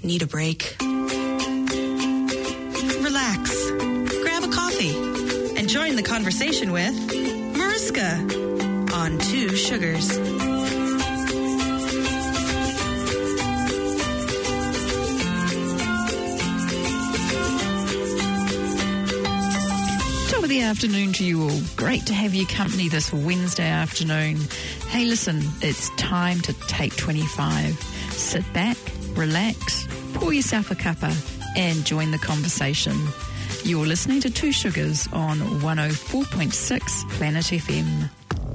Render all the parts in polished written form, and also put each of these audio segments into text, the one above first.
Need a break? Relax. Grab a coffee and join the conversation with Mariska on Two Sugars. Top of the afternoon to you all. Great to have you company this Wednesday afternoon. Hey, listen, it's time to take 25. Sit back, relax, pour yourself a cuppa and join the conversation. You're listening to Two Sugars on 104.6 Planet FM.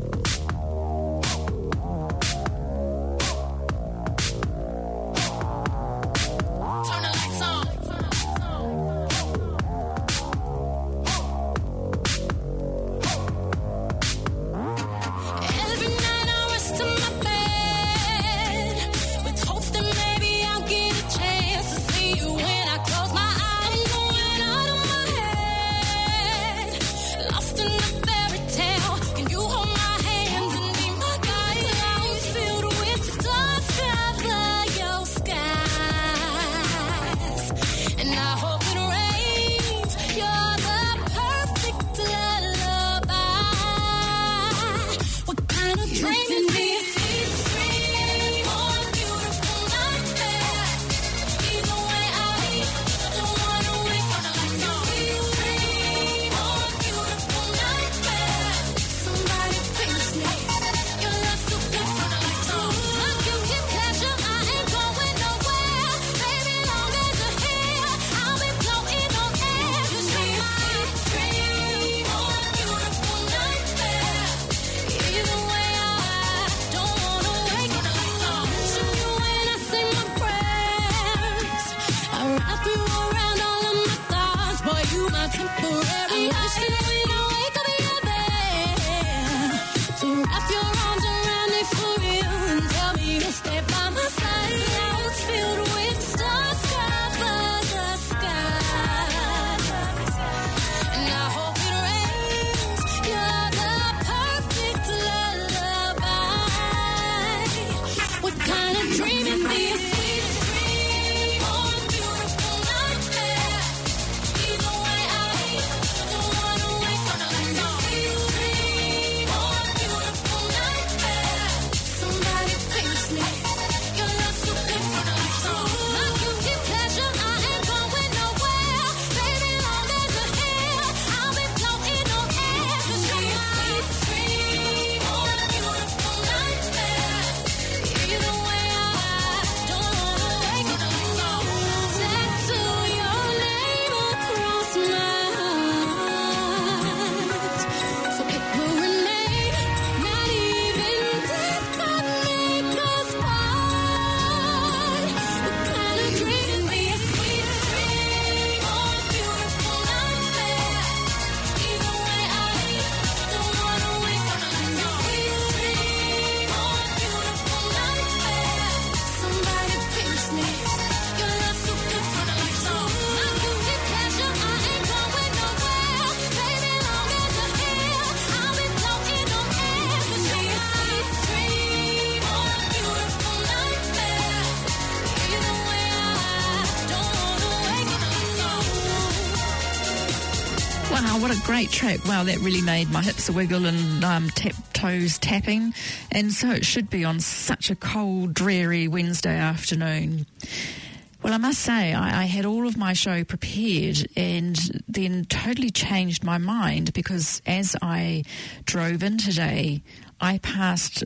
Wow, what a great track. Wow, that really made my hips a wiggle and toes tapping. And so it should be on such a cold, dreary Wednesday afternoon. Well, I must say, I had all of my show prepared and then totally changed my mind because as I drove in today, I passed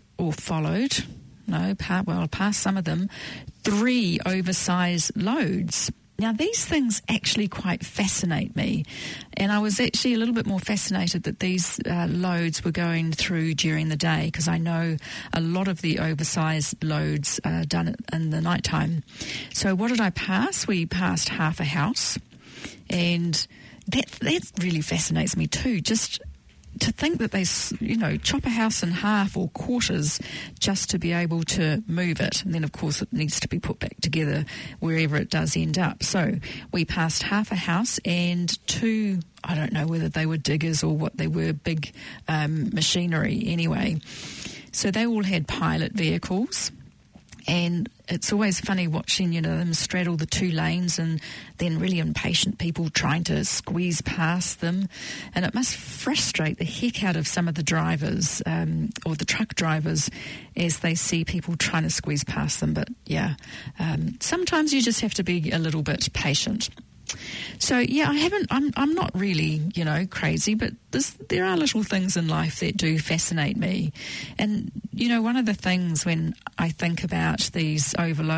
some of them, 3 oversized loads. Now, these things actually quite fascinate me, and I was actually a little bit more fascinated that these loads were going through during the day because I know a lot of the oversized loads are done in the nighttime. So what did I pass? We passed half a house, and that really fascinates me too, just to think that they, chop a house in half or quarters just to be able to move it. And then, of course, it needs to be put back together wherever it does end up. So we passed half a house and 2, I don't know whether they were diggers or what they were, big machinery anyway. So they all had pilot vehicles. And it's always funny watching, them straddle the two lanes and then really impatient people trying to squeeze past them. And it must frustrate the heck out of some of the drivers or the truck drivers as they see people trying to squeeze past them. But sometimes you just have to be a little bit patient. So I'm not really, crazy, but there are little things in life that do fascinate me. And, one of the things when I think about these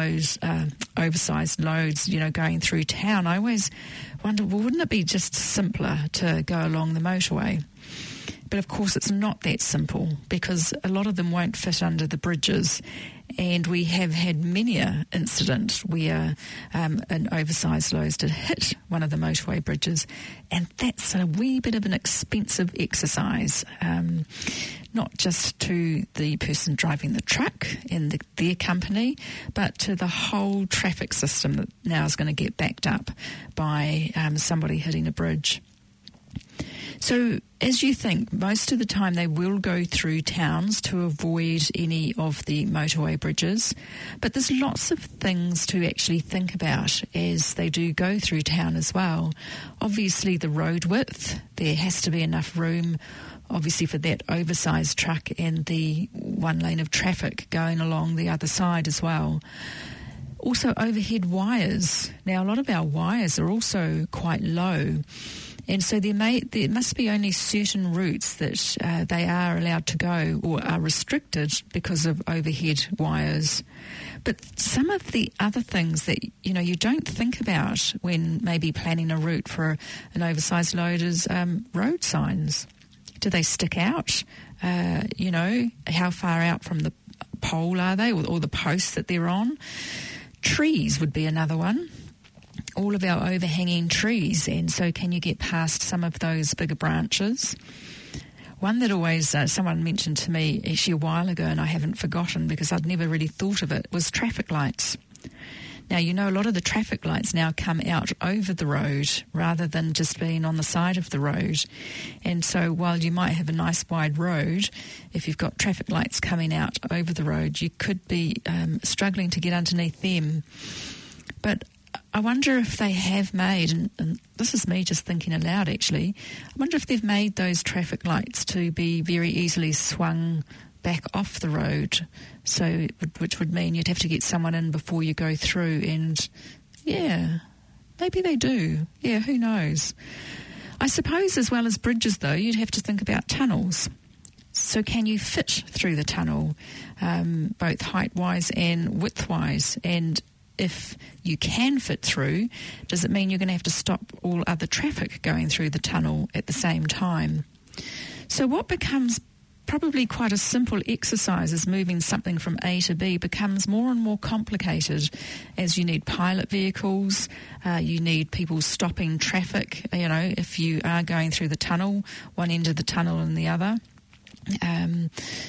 oversized loads, going through town, I always wonder, well, wouldn't it be just simpler to go along the motorway? But of course it's not that simple, because a lot of them won't fit under the bridges. And we have had many an incident where an oversized load did hit one of the motorway bridges, and that's a wee bit of an expensive exercise, not just to the person driving the truck and their company, but to the whole traffic system that now is going to get backed up by somebody hitting a bridge. So, as you think, most of the time they will go through towns to avoid any of the motorway bridges, but there's lots of things to actually think about as they do go through town as well. Obviously, the road width, there has to be enough room, obviously, for that oversized truck and the one lane of traffic going along the other side as well. Also, overhead wires. Now, a lot of our wires are also quite low. And so there must be only certain routes that they are allowed to go or are restricted because of overhead wires. But some of the other things that, you don't think about when maybe planning a route for an oversized load is road signs. Do they stick out? How far out from the pole are they, or the posts that they're on? Trees would be another one. All of our overhanging trees, and so can you get past some of those bigger branches? One that always someone mentioned to me actually a while ago, and I haven't forgotten because I'd never really thought of it, was traffic lights. Now, a lot of the traffic lights now come out over the road rather than just being on the side of the road. And so while you might have a nice wide road, if you've got traffic lights coming out over the road, you could be struggling to get underneath them. But I wonder if they have made, and this is me just thinking aloud actually, I wonder if they've made those traffic lights to be very easily swung back off the road, so which would mean you'd have to get someone in before you go through, and maybe they do. Yeah, who knows? I suppose as well as bridges though, you'd have to think about tunnels. So can you fit through the tunnel, both height-wise and width-wise? And if you can fit through, does it mean you're going to have to stop all other traffic going through the tunnel at the same time? So what becomes probably quite a simple exercise as moving something from A to B becomes more and more complicated as you need pilot vehicles, you need people stopping traffic, if you are going through the tunnel, one end of the tunnel and the other. And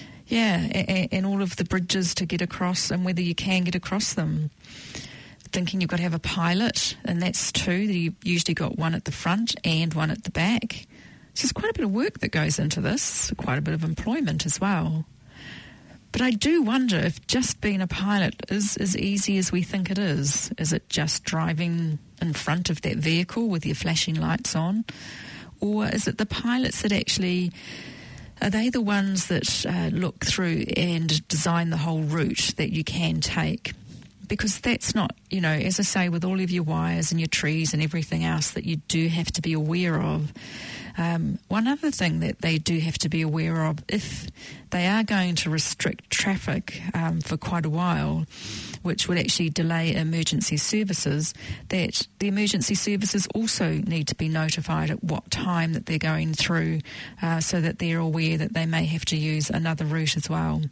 all of the bridges to get across and whether you can get across them. Thinking you've got to have a pilot, and that's two. You've usually got one at the front and one at the back. So there's quite a bit of work that goes into this, quite a bit of employment as well. But I do wonder if just being a pilot is as easy as we think it is. Is it just driving in front of that vehicle with your flashing lights on? Or is it the pilots that actually... Are they the ones that look through and design the whole route that you can take? Because that's not, as I say, with all of your wires and your trees and everything else that you do have to be aware of. One other thing that they do have to be aware of, if they are going to restrict traffic for quite a while, which would actually delay emergency services, that the emergency services also need to be notified at what time that they're going through so that they're aware that they may have to use another route as well.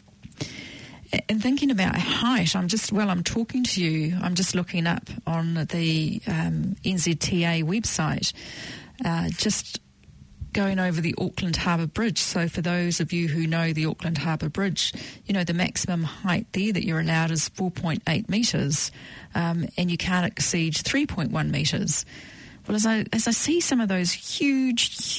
And thinking about height, I'm talking to you, I'm just looking up on the NZTA website, just going over the Auckland Harbour Bridge. So for those of you who know the Auckland Harbour Bridge, the maximum height there that you're allowed is 4.8 metres, and you can't exceed 3.1 metres. Well, as I see some of those huge,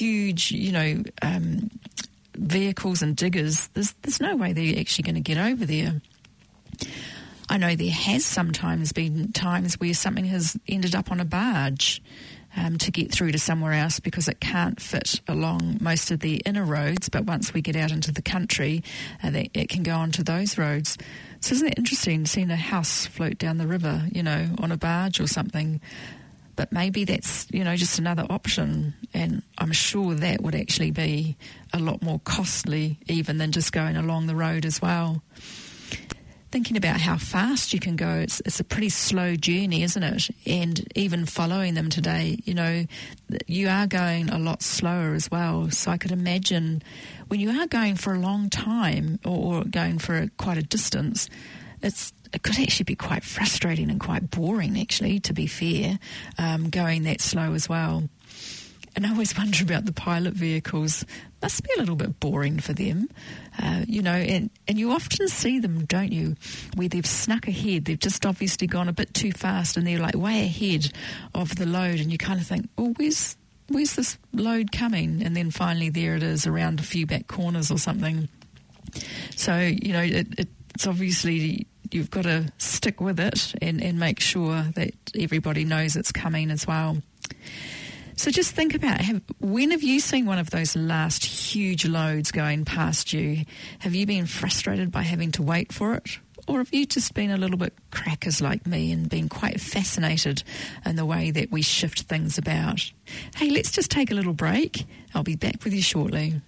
vehicles and diggers, there's no way they're actually going to get over there. I know there has sometimes been times where something has ended up on a barge to get through to somewhere else because it can't fit along most of the inner roads, but once we get out into the country, it can go onto those roads. So isn't it interesting seeing a house float down the river, on a barge or something? But maybe that's, just another option, and I'm sure that would actually be a lot more costly even than just going along the road as well. Thinking about how fast you can go, it's a pretty slow journey, isn't it? And even following them today, you are going a lot slower as well. So I could imagine when you are going for a long time or going for quite a distance, it could actually be quite frustrating and quite boring, actually, to be fair, going that slow as well. And I always wonder about the pilot vehicles. Must be a little bit boring for them, and you often see them, don't you, where they've snuck ahead. They've just obviously gone a bit too fast and they're like way ahead of the load, and you kind of think, oh, where's this load coming? And then finally there it is around a few back corners or something. So, it's obviously you've got to stick with it and make sure that everybody knows it's coming as well. So just think about, when have you seen one of those last huge loads going past you? Have you been frustrated by having to wait for it? Or have you just been a little bit crackers like me and been quite fascinated in the way that we shift things about? Hey, let's just take a little break. I'll be back with you shortly.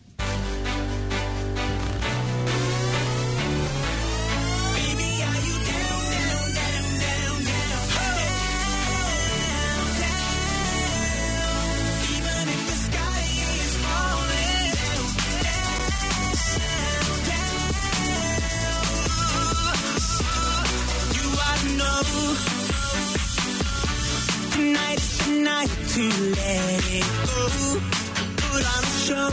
To let it go, put on a show.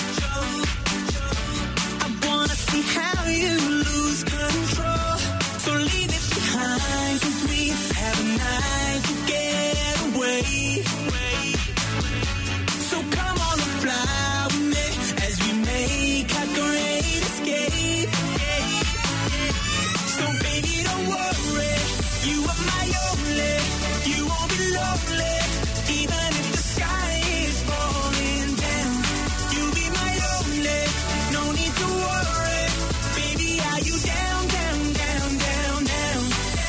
I wanna see how you lose control. So leave it behind, 'cause we have a night to get away. So come on and fly with me as we make our great escape. So baby, don't worry, you are my only, you won't be lonely. Even if the sky is falling down, you'll be my only, no need to worry. Baby, are you down, down, down, down, down?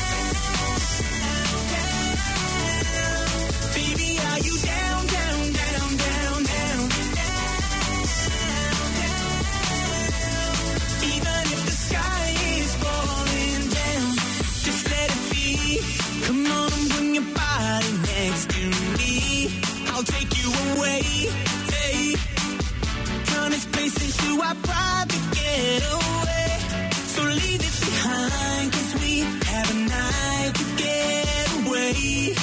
Baby, are you down, down, down, down, down? Even if the sky is falling down, just let it be. Come on and bring your body next to me. I'll take you away, hey. Turn this place into our private getaway. So leave it behind, 'cause we have a night to get away.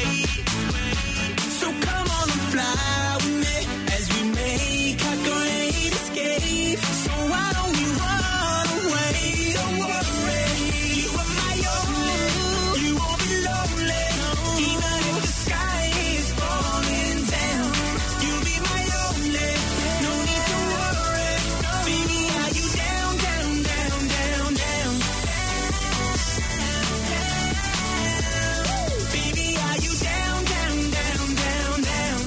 So come on and fly with me as we make our great escape. So why don't we run away? Don't worry, you are my only, you won't be lonely. Even if the sky is falling down, you'll be my only, no need to worry. Baby, are you down, down, down, down, down? Baby, are you down, down, down, down, down?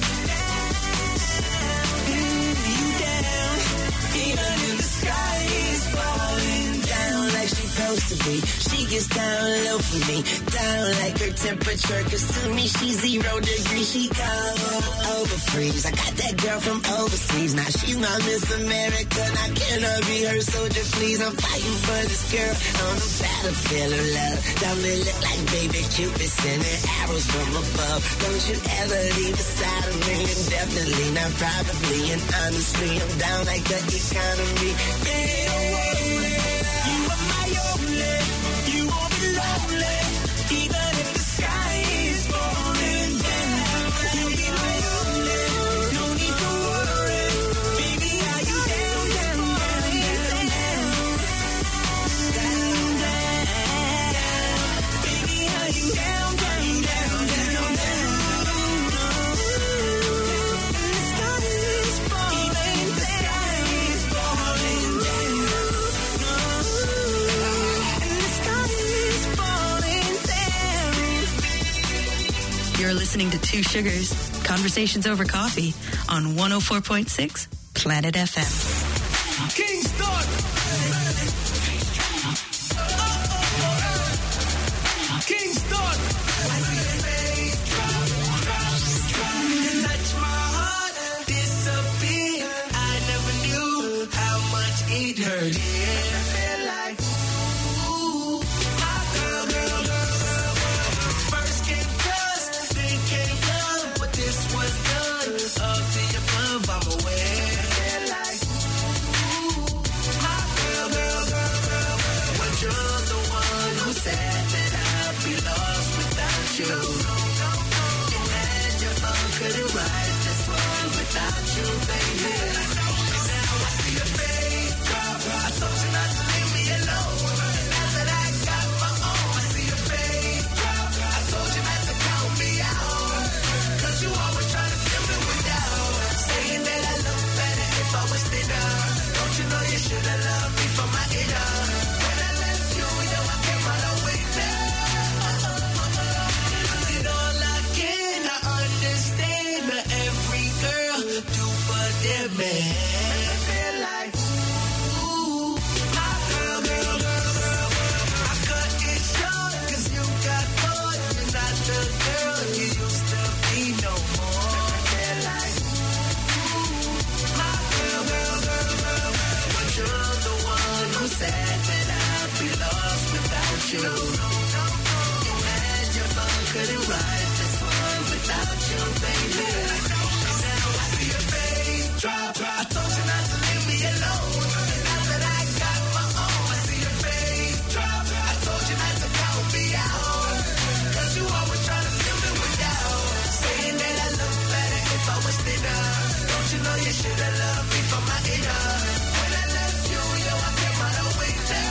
You down, even if the sky is falling down like she's supposed to be. She gets down low for me, down like her temperature, 'cause to me she's 0 degrees. She cold over freeze. I got that girl from overseas, now she's my Miss America. Now can I be her soldier, please? I'm fighting for this girl on the battlefield of love. Don't it look like baby Cupid sending arrows from above? Don't you ever leave the side of me, indefinitely, not probably, and honestly I'm down like the economy. Baby, don't worry, you are my only, you won't be lonely. Even if the sky is falling down, you'll be my only, no need to worry. Baby, are you down, down, down, down, down, down? Baby, are you down, down, down, down, down? The sky is falling, even if the sky is falling down. listening to Two Sugars, Conversations Over Coffee on 104.6 Planet FM. Kingston! Kingston! Touch my heart, disappear. I never knew how much it hurt. Yeah, I feel like, ooh, my girl. First came trust, then came love, but this was done. Up to your above, I'm aware. I feel like, ooh, my girl. But you're the one who said that I'd be lost without you. You had your phone, couldn't write this one without you, baby. Now I see your face drop. I told you not to leave me alone. Now that I got my own, I see your face drop. I told you not to count me out. 'Cause you always try to fill me with doubt. Saying that I look better if I was thinner. Don't you know you should have loved me for my inner? When I left you, yo, I came out of winter. I did all I can, I understand. But every girl do for their man. I feel like, ooh, my girl. I cut it short 'cause you got caught. You're not the girl you used to be no more. I feel like, ooh, my girl. But you're the one who said that I'd be lost without you. You had your phone, couldn't write this one without you, baby. Now I see your face drop. I told you not to leave me alone. Now that I got my own, I see your face drop. I told you not to count me out. 'Cause you always try to fill me with doubt. Saying that I look better if I was thinner. Don't you know you should have loved me for my inner? When I left you, yo, I came out of winter.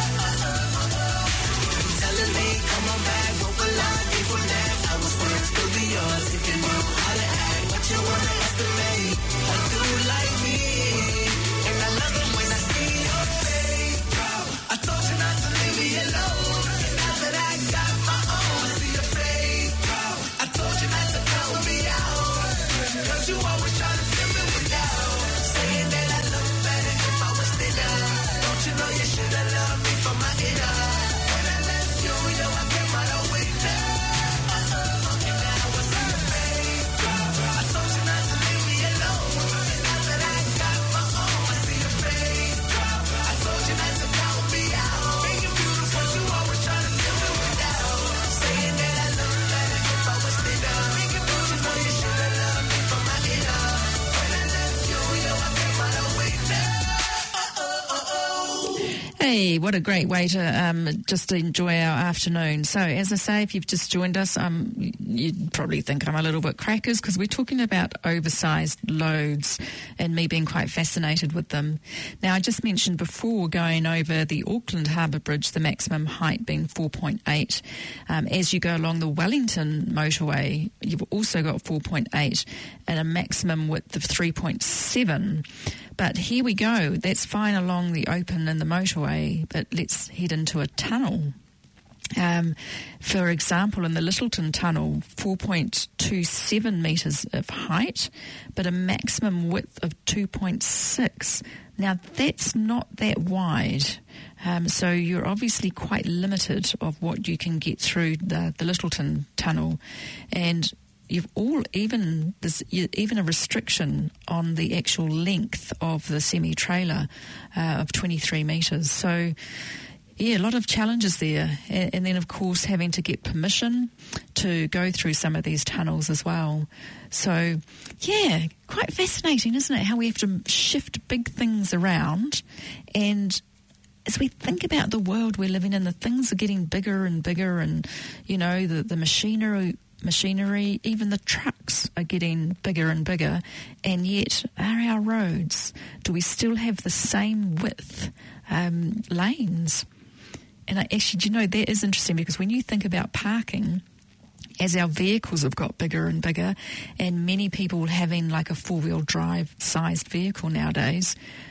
Telling me, come on back, what will I do for that? I will still be yours if you knew how to act. What you wanna estimate? A dude like me, and I love it when I see your face drop. I told you not to leave me alone. And now that I got my own, I see your face drop. I told you not to count me out. 'Cause you always try to fill me with doubt. Saying that I look better if I was thinner. Don't you know you should have loved me for my inner? When I left you, yo, I came out of winter. And now I see your face drop. I told you not to leave me alone. And now that I got my own, I see your face drop. I told you not to count me out. Being beautiful, 'cause you always try to fill me with doubt. Saying that I look better if I was thinner. Being beautiful, you know you should have loved me for my inner. When I left you, yo, I came out of winter. Hey, what a great way to just enjoy our afternoon. So, as I say, if you've just joined us, you'd probably think I'm a little bit crackers because we're talking about oversized loads and me being quite fascinated with them. Now, I just mentioned before going over the Auckland Harbour Bridge, the maximum height being 4.8. As you go along the Wellington motorway, you've also got 4.8 and a maximum width of 3.7. But here we go. That's fine along the open and the motorway, but let's head into a tunnel. For example, in the Littleton Tunnel, 4.27 metres of height, but a maximum width of 2.6. Now, that's not that wide. So you're obviously quite limited of what you can get through the Littleton Tunnel. And there's even a restriction on the actual length of the semi-trailer of 23 metres. So, yeah, a lot of challenges there. And then, of course, having to get permission to go through some of these tunnels as well. So, yeah, quite fascinating, isn't it, how we have to shift big things around. And as we think about the world we're living in, the things are getting bigger and bigger, and, you know, the machinery, even the trucks are getting bigger and bigger, and yet are our roads, do we still have the same width lanes? And actually, do you know, that is interesting, because when you think about parking, as our vehicles have got bigger and bigger, and many people having like a four-wheel drive sized vehicle nowadays,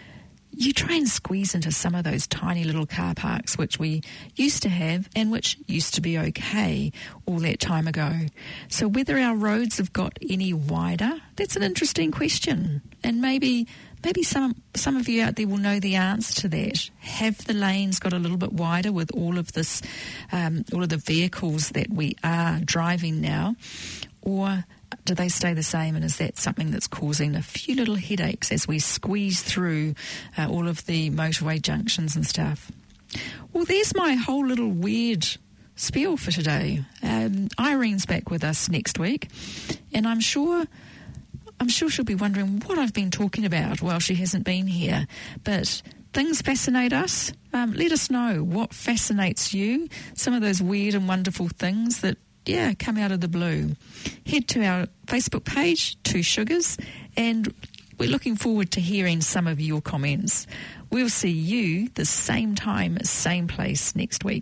you try and squeeze into some of those tiny little car parks which we used to have and which used to be okay all that time ago. So whether our roads have got any wider, that's an interesting question. And maybe some of you out there will know the answer to that. Have the lanes got a little bit wider with all of this, all of the vehicles that we are driving now? Or do they stay the same, and is that something that's causing a few little headaches as we squeeze through all of the motorway junctions and stuff? Well, there's my whole little weird spiel for today. Irene's back with us next week, and I'm sure she'll be wondering what I've been talking about while she hasn't been here. But things fascinate us. Let us know what fascinates you, some of those weird and wonderful things that come out of the blue. Head to our Facebook page, Two Sugars, and we're looking forward to hearing some of your comments. We'll see you the same time, same place next week.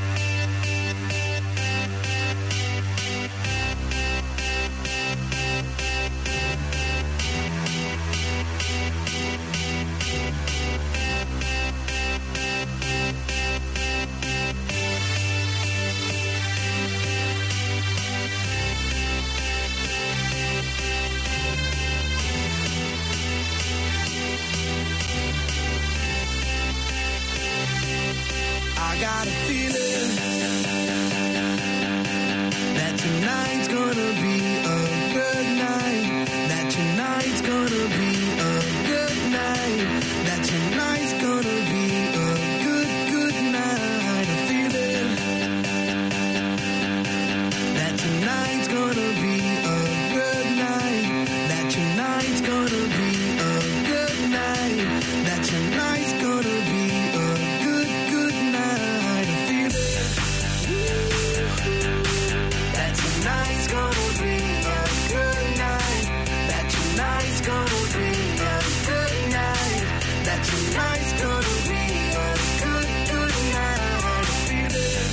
I got a feeling that tonight's gonna be a good night. That tonight's gonna be a good night. That tonight's gonna be a good night. A feeling that tonight's gonna be a good night. That tonight's gonna be a good night. That tonight's gonna be a good night. A feeling that tonight's gonna be a good night. That tonight's gonna be a good night. That tonight's gonna be a good night. A feeling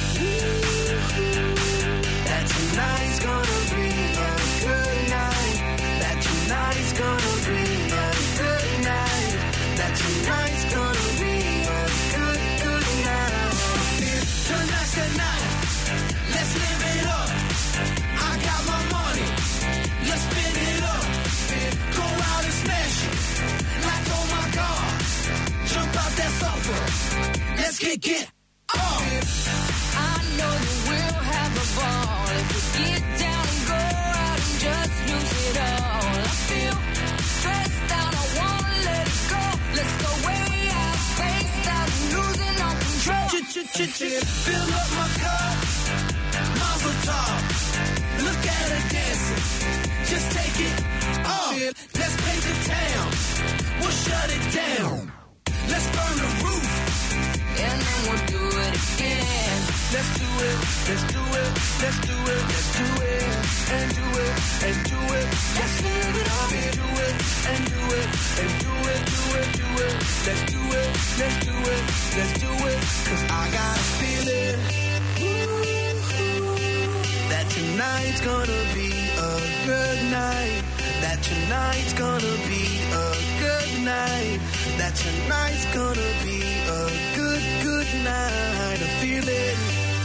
that tonight's gonna be a good night. That tonight's gonna be a good night. That tonight's gonna be a good night. Tonight's the night. Let's live it up. I got my money. Let's spin it up. Go out and smash it. Like, oh my God. Jump out that sofa. Let's get up. I know that we'll have a ball if we get down and go out and just lose it all. I feel stressed out, I wanna let it go. Let's go way out, spaced out, losing all control. Fill up my cup. Mazel tov. Look at her dancing. Just take it off. Let's paint the town. We'll shut it down. Let's burn the roof. And then we'll do it again. Let's do it. Let's do it. Let's do it. Let's do it. And do it. And do it. Let's live it up and do it. And do it. And do it. Do it. Do it. Let's do it. Let's do it. Let's do it. 'Cause I got a feeling that tonight's gonna be a good night. That tonight's gonna be a good night. That tonight's gonna be a good night. A feeling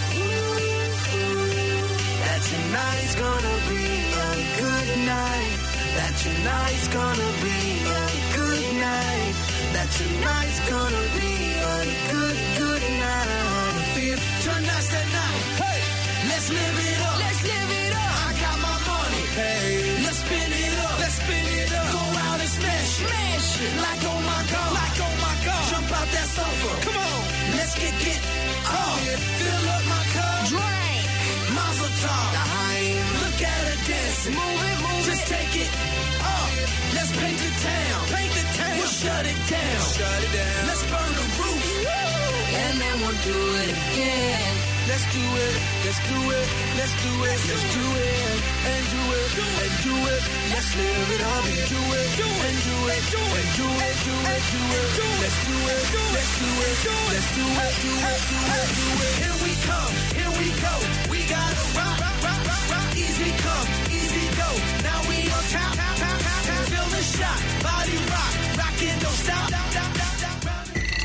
that tonight's gonna be a good night. That tonight's gonna be a good night. That tonight's gonna be a good night. I feel tonight's the night. Hey, let's live it up. Let's live it up. I got my money. Hey, let's spin it up. Let's spin it up. Go out and smash it. Smash it. Like oh my God. Like oh my God. Jump out that sofa. Come on. Let's get off. Fill up my cup. Drink. Mazel tov. Look at her dancing. Move it, move Just it. take it off. Let's paint the town. Paint the town. We'll shut it down. Shut it down. Let's burn the roof. And then we'll do it again. Let's do it. Let's do it. Let's do it. Let's do it. And do it. And do it. Let's live it up and do it. And do it. And do it. Do it. Do it. Let's do it. Let's do it. Let's do it. Do it. Do it. Do it. Here we come. Here we go. We gotta rock. Easy come. Easy go. Now we on top. Feel the shot. Body rock. Rockin', don't stop.